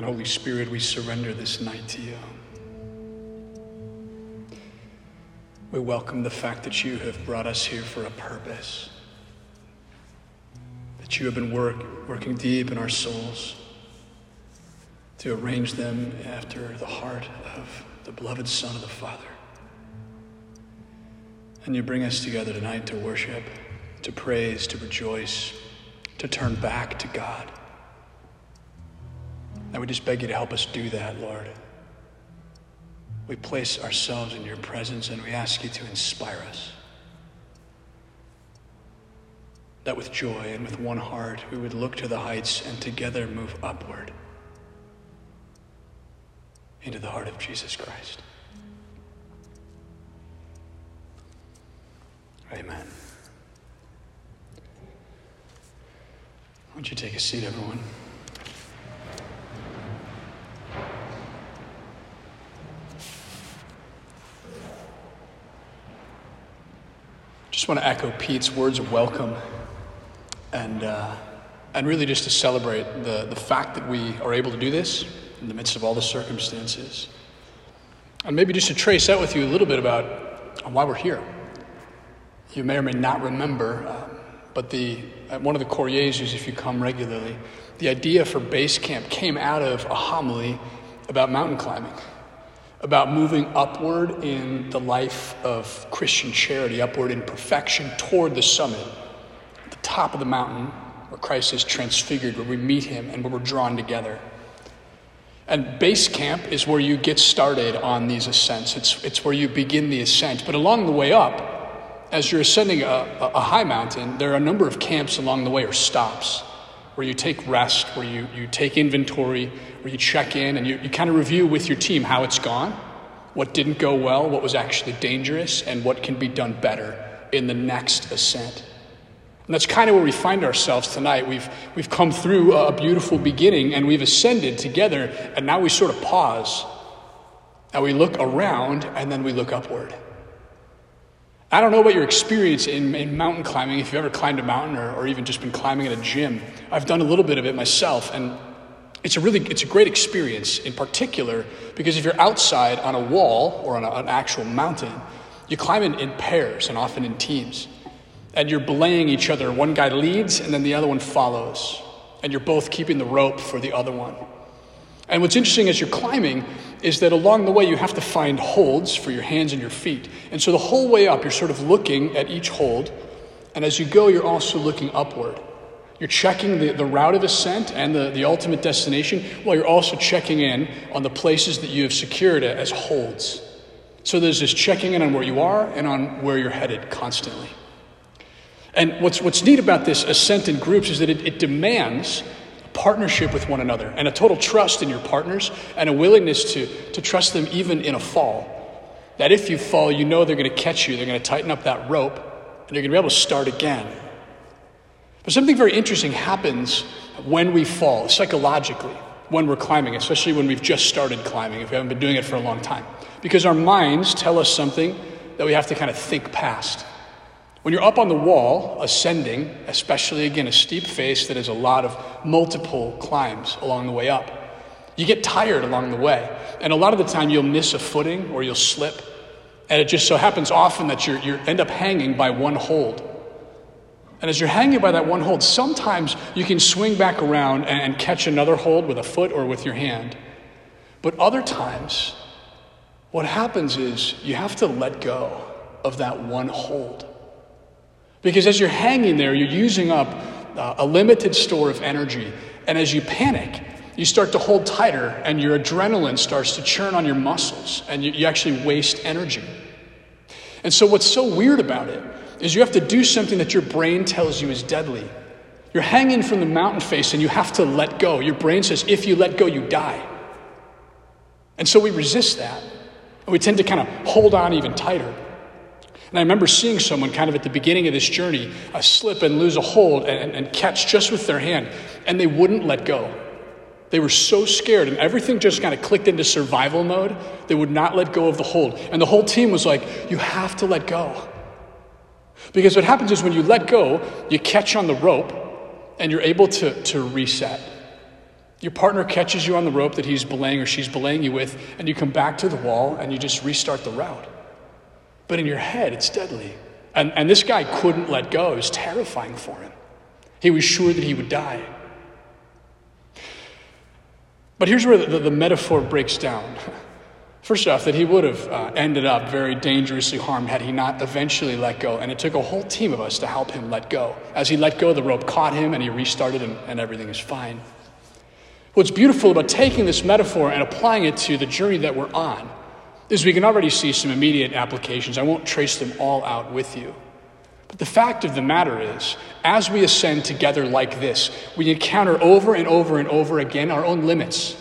And Holy Spirit, we surrender this night to you. We welcome the fact that you have brought us here for a purpose, that you have been working deep in our souls to arrange them after the heart of the beloved Son of the Father. And you bring us together tonight to worship, to praise, to rejoice, to turn back to God. And we just beg you to help us do that, Lord. We place ourselves in your presence and we ask you to inspire us. That with joy and with one heart, we would look to the heights and together move upward into the heart of Jesus Christ. Amen. Why don't you take a seat, everyone? Just want to echo Pete's words of welcome and really just to celebrate the fact that we are able to do this in the midst of all the circumstances. And maybe just to trace out with you a little bit about why we're here. You may or may not remember, but at one of the Corieses, if you come regularly, the idea for base camp came out of a homily about mountain climbing, about moving upward in the life of Christian charity, upward in perfection toward the summit, at the top of the mountain where Christ is transfigured, where we meet him and where we're drawn together. And base camp is where you get started on these ascents. It's where you begin the ascent. But along the way up, as you're ascending a high mountain, there are a number of camps along the way, or stops, where you take rest, where you take inventory, where you check in and you kind of review with your team how it's gone, what didn't go well, what was actually dangerous, and what can be done better in the next ascent. And that's kind of where we find ourselves tonight. We've come through a beautiful beginning and we've ascended together, and now we sort of pause and we look around and then we look upward. I don't know about your experience in mountain climbing, if you've ever climbed a mountain or even just been climbing at a gym. I've done a little bit of it myself, and it's a great experience in particular because if you're outside on a wall or on an actual mountain, you climb in pairs and often in teams. And you're belaying each other. One guy leads and then the other one follows. And you're both keeping the rope for the other one. And what's interesting as you're climbing is that along the way you have to find holds for your hands and your feet. And so the whole way up, you're sort of looking at each hold. And as you go, you're also looking upward. You're checking the route of ascent and the ultimate destination, while you're also checking in on the places that you have secured as holds. So there's this checking in on where you are and on where you're headed constantly. And what's neat about this ascent in groups is that it demands a partnership with one another and a total trust in your partners and a willingness to trust them even in a fall. That if you fall, you know they're going to catch you, they're going to tighten up that rope, and you're going to be able to start again. But something very interesting happens when we fall, psychologically, when we're climbing, especially when we've just started climbing, if we haven't been doing it for a long time. Because our minds tell us something that we have to kind of think past. When you're up on the wall, ascending, especially, again, a steep face that has a lot of multiple climbs along the way up, you get tired along the way. And a lot of the time you'll miss a footing or you'll slip. And it just so happens often that you end up hanging by one hold. And as you're hanging by that one hold, sometimes you can swing back around and catch another hold with a foot or with your hand. But other times, what happens is you have to let go of that one hold. Because as you're hanging there, you're using up a limited store of energy. And as you panic, you start to hold tighter and your adrenaline starts to churn on your muscles and you actually waste energy. And so what's so weird about it is you have to do something that your brain tells you is deadly. You're hanging from the mountain face and you have to let go. Your brain says, if you let go, you die. And so we resist that. And we tend to kind of hold on even tighter. And I remember seeing someone kind of at the beginning of this journey slip and lose a hold and catch just with their hand, and they wouldn't let go. They were so scared, and everything just kind of clicked into survival mode. They would not let go of the hold. And the whole team was like, you have to let go. Because what happens is when you let go, you catch on the rope, and you're able to reset. Your partner catches you on the rope that he's belaying or she's belaying you with, and you come back to the wall and you just restart the route. But in your head, it's deadly. And this guy couldn't let go. It was terrifying for him. He was sure that he would die. But here's where the metaphor breaks down. First off, that he would have ended up very dangerously harmed had he not eventually let go. And it took a whole team of us to help him let go. As he let go, the rope caught him and he restarted and everything is fine. What's beautiful about taking this metaphor and applying it to the journey that we're on is we can already see some immediate applications. I won't trace them all out with you. But the fact of the matter is, as we ascend together like this, we encounter over and over and over again our own limits.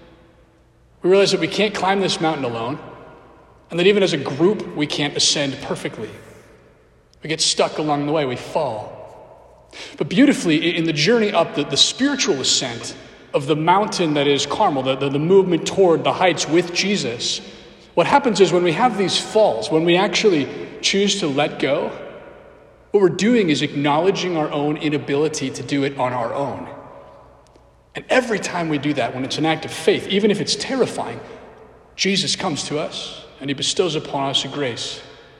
We realize that we can't climb this mountain alone, and that even as a group, we can't ascend perfectly. We get stuck along the way, we fall. But beautifully, in the journey up, the spiritual ascent of the mountain that is Carmel, the movement toward the heights with Jesus, what happens is when we have these falls, when we actually choose to let go, what we're doing is acknowledging our own inability to do it on our own. And every time we do that, when it's an act of faith, even if it's terrifying, Jesus comes to us and he bestows upon us a grace.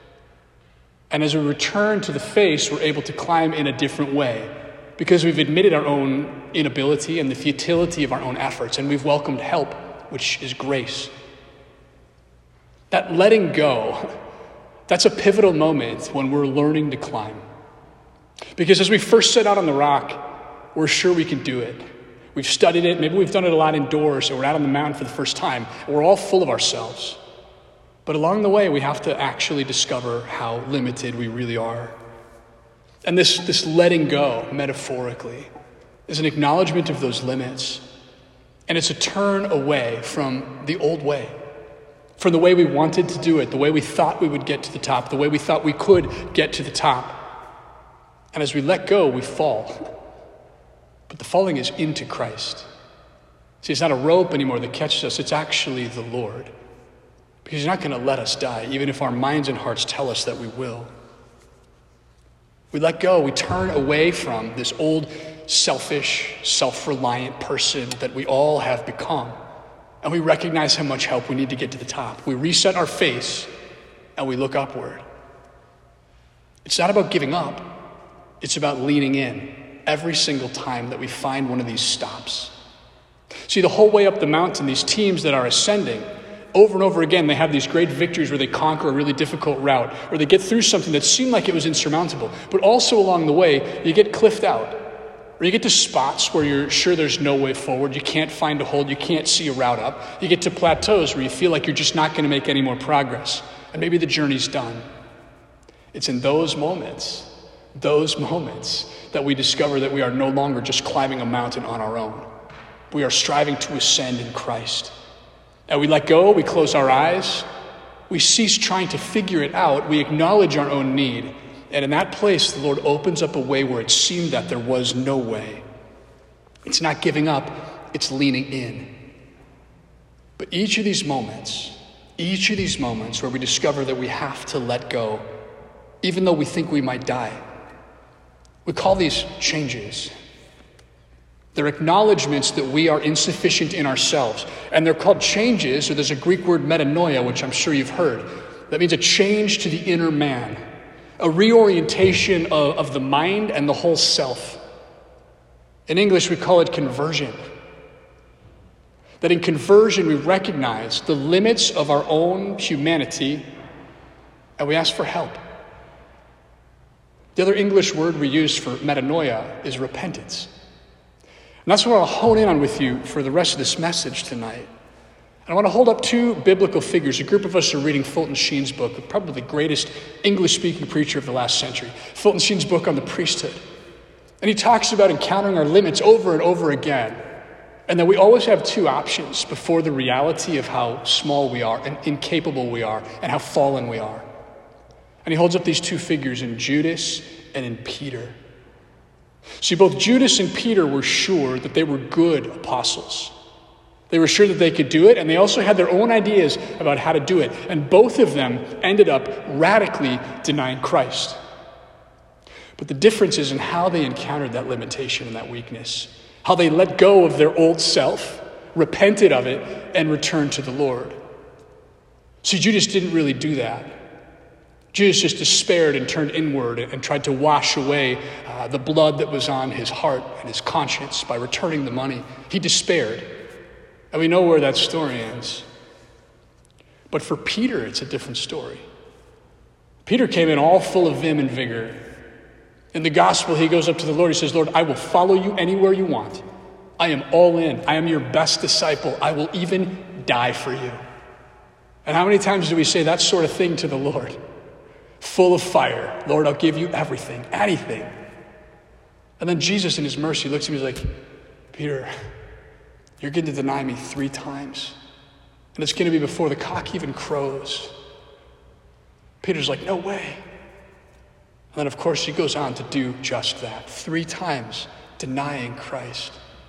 And as we return to the face, we're able to climb in a different way because we've admitted our own inability and the futility of our own efforts, and we've welcomed help, which is grace. That letting go, that's a pivotal moment when we're learning to climb. Because as we first set out on the rock, we're sure we can do it. We've studied it, maybe we've done it a lot indoors, or we're out on the mountain for the first time, and we're all full of ourselves. But along the way, we have to actually discover how limited we really are. And this letting go, metaphorically, is an acknowledgement of those limits. And it's a turn away from the old way, from the way we wanted to do it, the way we thought we would get to the top, the way we thought we could get to the top. And as we let go, we fall. But the falling is into Christ. See, it's not a rope anymore that catches us. It's actually the Lord. Because he's not going to let us die, even if our minds and hearts tell us that we will. We let go. We turn away from this old, selfish, self-reliant person that we all have become. And we recognize how much help we need to get to the top. We reset our face and we look upward. It's not about giving up. It's about leaning in every single time that we find one of these stops. See, the whole way up the mountain, these teams that are ascending, over and over again, they have these great victories where they conquer a really difficult route, or they get through something that seemed like it was insurmountable. But also along the way, you get cliffed out, or you get to spots where you're sure there's no way forward. You can't find a hold. You can't see a route up. You get to plateaus where you feel like you're just not going to make any more progress, and maybe the journey's done. It's in those moments that we discover that we are no longer just climbing a mountain on our own. We are striving to ascend in Christ. And we let go, we close our eyes, we cease trying to figure it out, we acknowledge our own need. And in that place, the Lord opens up a way where it seemed that there was no way. It's not giving up, it's leaning in. But each of these moments where we discover that we have to let go, even though we think we might die, we call these changes. They're acknowledgments that we are insufficient in ourselves. And they're called changes, or there's a Greek word metanoia, which I'm sure you've heard. That means a change to the inner man, a reorientation of the mind and the whole self. In English, we call it conversion. That in conversion, we recognize the limits of our own humanity, and we ask for help. The other English word we use for metanoia is repentance. And that's what I'll hone in on with you for the rest of this message tonight. And I want to hold up two biblical figures. A group of us are reading Fulton Sheen's book, probably the greatest English-speaking preacher of the last century. Fulton Sheen's book on the priesthood. And he talks about encountering our limits over and over again. And that we always have two options before the reality of how small we are and incapable we are and how fallen we are. And he holds up these two figures in Judas and in Peter. See, both Judas and Peter were sure that they were good apostles. They were sure that they could do it, and they also had their own ideas about how to do it. And both of them ended up radically denying Christ. But the difference is in how they encountered that limitation and that weakness. how they let go of their old self, repented of it, and returned to the Lord. See, Judas didn't really do that. Judas just despaired and turned inward and tried to wash away the blood that was on his heart and his conscience by returning the money. He despaired. And we know where that story ends. But for Peter, it's a different story. Peter came in all full of vim and vigor. In the gospel, he goes up to the Lord. He says, Lord, I will follow you anywhere you want. I am all in. I am your best disciple. I will even die for you. And how many times do we say that sort of thing to the Lord? Full of fire. Lord, I'll give you everything, anything. And then Jesus in his mercy looks at me and is like, Peter, you're going to deny me 3 times. And it's going to be before the cock even crows. Peter's like, no way. And then, of course, he goes on to do just that. 3 times denying Christ.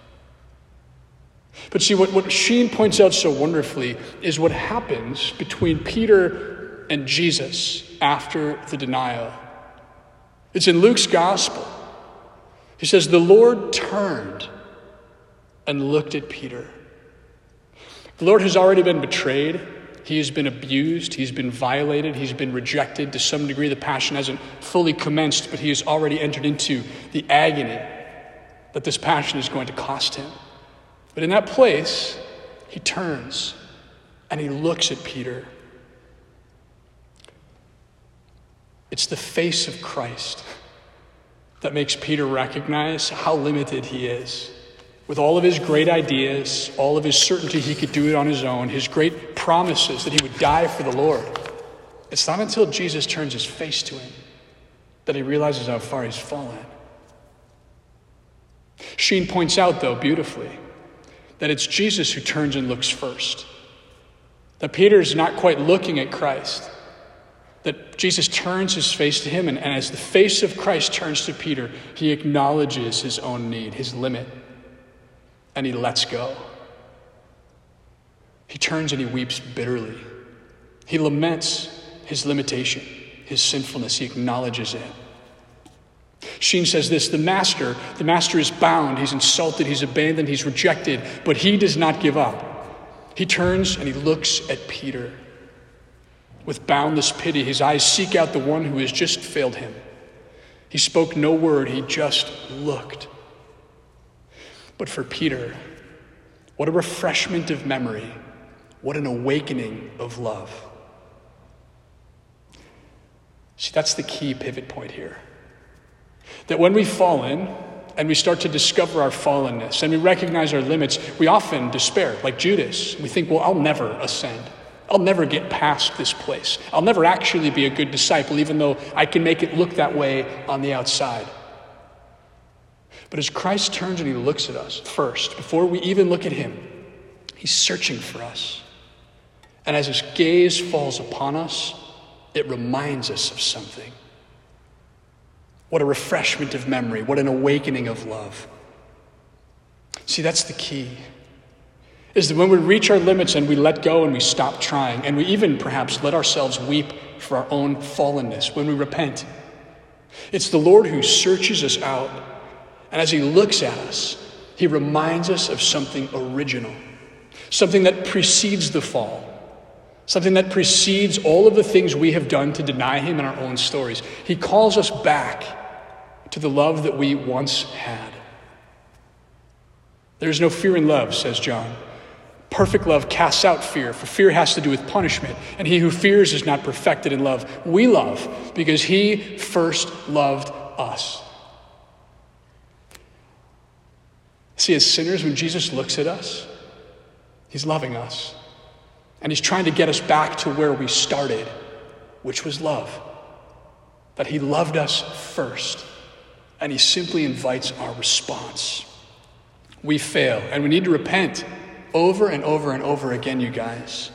But see, what Sheen points out so wonderfully is what happens between Peter and Jesus after the denial. It's in Luke's gospel. He says, the Lord turned and looked at Peter. The Lord has already been betrayed. He has been abused. He's been violated. He's been rejected. To some degree, the passion hasn't fully commenced, but he has already entered into the agony that this passion is going to cost him. But in that place, he turns and he looks at Peter. It's the face of Christ that makes Peter recognize how limited he is. With all of his great ideas, all of his certainty he could do it on his own, his great promises that he would die for the Lord. It's not until Jesus turns his face to him that he realizes how far he's fallen. Sheen points out, though, beautifully, that it's Jesus who turns and looks first. That Peter's not quite looking at Christ. That Jesus turns his face to him, and as the face of Christ turns to Peter, he acknowledges his own need, his limit, and he lets go. He turns and he weeps bitterly. He laments his limitation, his sinfulness. He acknowledges it. Sheen says this, the master is bound, he's insulted, he's abandoned, he's rejected, but he does not give up. He turns and he looks at Peter. With boundless pity, his eyes seek out the one who has just failed him. He spoke no word, he just looked. But for Peter, what a refreshment of memory, what an awakening of love. See, that's the key pivot point here. That when we've fallen and we start to discover our fallenness and we recognize our limits, we often despair, like Judas. We think, well, I'll never ascend. I'll never get past this place. I'll never actually be a good disciple, even though I can make it look that way on the outside. But as Christ turns and he looks at us first, before we even look at him, he's searching for us. And as his gaze falls upon us, it reminds us of something. What a refreshment of memory. What an awakening of love. See, that's the key. Is that when we reach our limits and we let go and we stop trying, and we even perhaps let ourselves weep for our own fallenness, when we repent, it's the Lord who searches us out. And as he looks at us, he reminds us of something original, something that precedes the fall, something that precedes all of the things we have done to deny him in our own stories. He calls us back to the love that we once had. There is no fear in love, says John. Perfect love casts out fear, for fear has to do with punishment, and he who fears is not perfected in love. We love because he first loved us. See, as sinners, when Jesus looks at us, he's loving us. And he's trying to get us back to where we started, which was love. That he loved us first, and he simply invites our response. We fail, and we need to repent over and over and over again, you guys.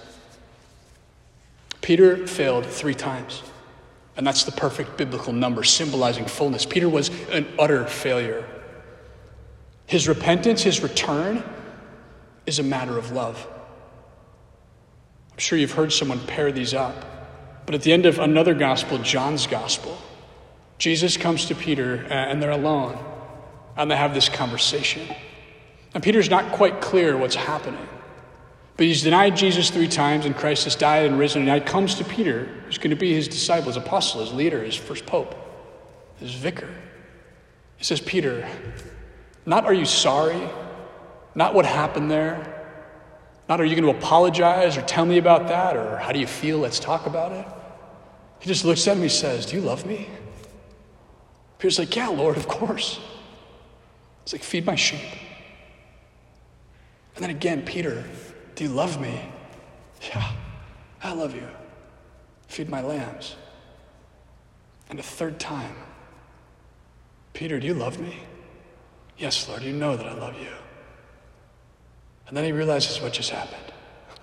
Peter failed 3 times, and that's the perfect biblical number symbolizing fullness. Peter was an utter failure. His repentance, his return, is a matter of love. I'm sure you've heard someone pair these up, but at the end of another gospel, John's gospel, Jesus comes to Peter and they're alone, and they have this conversation. And Peter's not quite clear what's happening. But he's denied Jesus 3 times, and Christ has died and risen. And now he comes to Peter, who's going to be his disciple, his apostle, his leader, his first pope, his vicar. He says, Peter, not are you sorry, not what happened there, not are you going to apologize or tell me about that, or how do you feel, let's talk about it. He just looks at him and he says, do you love me? Peter's like, yeah, Lord, of course. He's like, feed my sheep. And then again, Peter, do you love me? Yeah, I love you. Feed my lambs. And a third time, Peter, do you love me? Yes, Lord, you know that I love you. And then he realizes what just happened.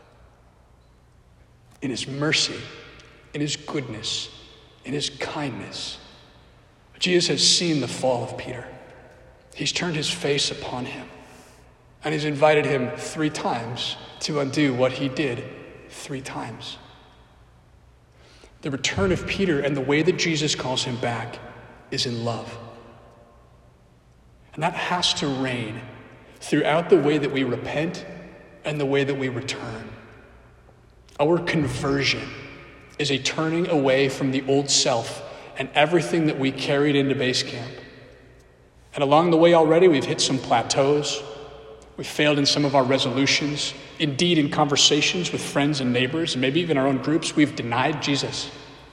In his mercy, in his goodness, in his kindness, Jesus has seen the fall of Peter. He's turned his face upon him. And he's invited him 3 times to undo what he did 3 times. The return of Peter and the way that Jesus calls him back is in love. And that has to reign throughout the way that we repent and the way that we return. Our conversion is a turning away from the old self and everything that we carried into base camp. And along the way already, we've hit some plateaus. We failed in some of our resolutions. Indeed, in conversations with friends and neighbors, and maybe even our own groups, we've denied Jesus.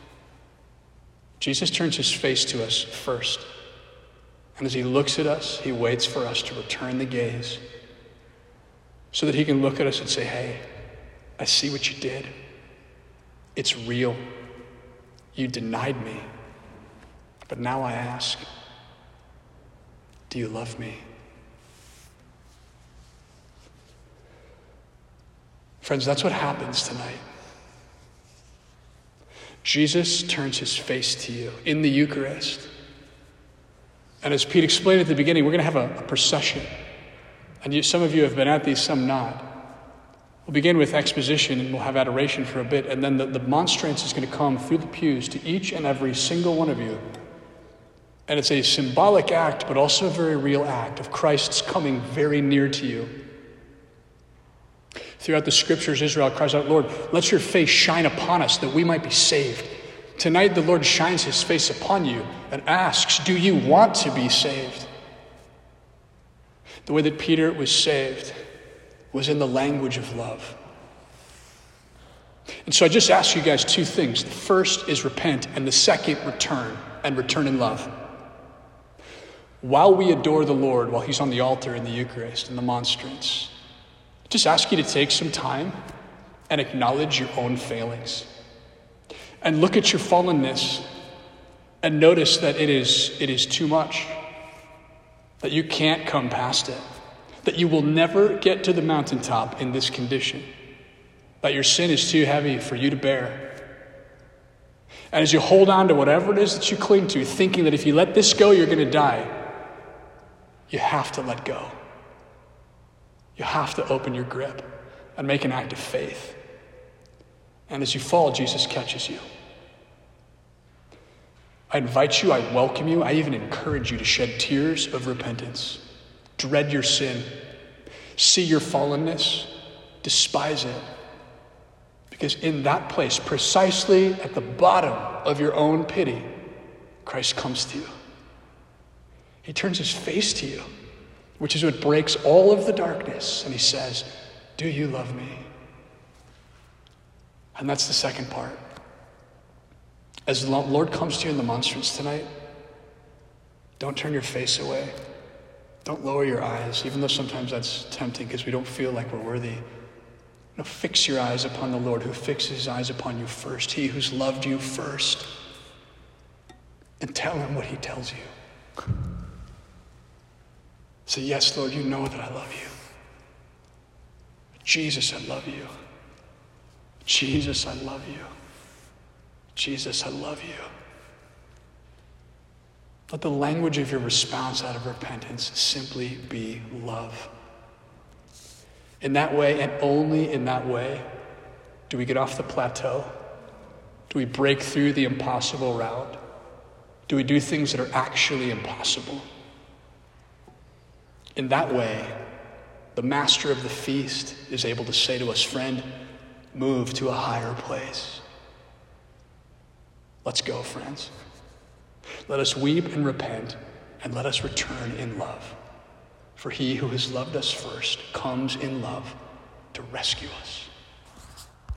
Jesus turns his face to us first. And as he looks at us, he waits for us to return the gaze so that he can look at us and say, hey, I see what you did. It's real. You denied me. But now I ask, do you love me? Friends, that's what happens tonight. Jesus turns his face to you in the Eucharist. And as Pete explained at the beginning, we're going to have a procession. And some of you have been at these, some not. We'll begin with exposition and we'll have adoration for a bit. And then the monstrance is going to come through the pews to each and every single one of you. And it's a symbolic act, but also a very real act of Christ's coming very near to you. Throughout the scriptures, Israel cries out, Lord, let your face shine upon us that we might be saved. Tonight, the Lord shines his face upon you and asks, do you want to be saved? The way that Peter was saved was in the language of love. And so I just ask you guys 2 things. The first is repent, and the second, return, and return in love. While we adore the Lord, while he's on the altar in the Eucharist and the monstrance, just ask you to take some time and acknowledge your own failings. And look at your fallenness and notice that it is too much, that you can't come past it, that you will never get to the mountaintop in this condition, that your sin is too heavy for you to bear. And as you hold on to whatever it is that you cling to, thinking that if you let this go, you're going to die, you have to let go. You have to open your grip and make an act of faith. And as you fall, Jesus catches you. I invite you, I welcome you, I even encourage you to shed tears of repentance. Dread your sin. See your fallenness. Despise it. Because in that place, precisely at the bottom of your own pity, Christ comes to you. He turns his face to you, which is what breaks all of the darkness. And he says, do you love me? And that's the second part. As the Lord comes to you in the monstrance tonight, don't turn your face away. Don't lower your eyes, even though sometimes that's tempting because we don't feel like we're worthy. No, fix your eyes upon the Lord who fixes his eyes upon you first, he who's loved you first. And tell him what he tells you. Say, yes, Lord, you know that I love you. Jesus, I love you. Jesus, I love you. Jesus, I love you. Let the language of your response out of repentance simply be love. In that way, and only in that way, do we get off the plateau? Do we break through the impossible route? Do we do things that are actually impossible? In that way, the master of the feast is able to say to us, friend, move to a higher place. Let's go, friends. Let us weep and repent, and let us return in love. For he who has loved us first comes in love to rescue us.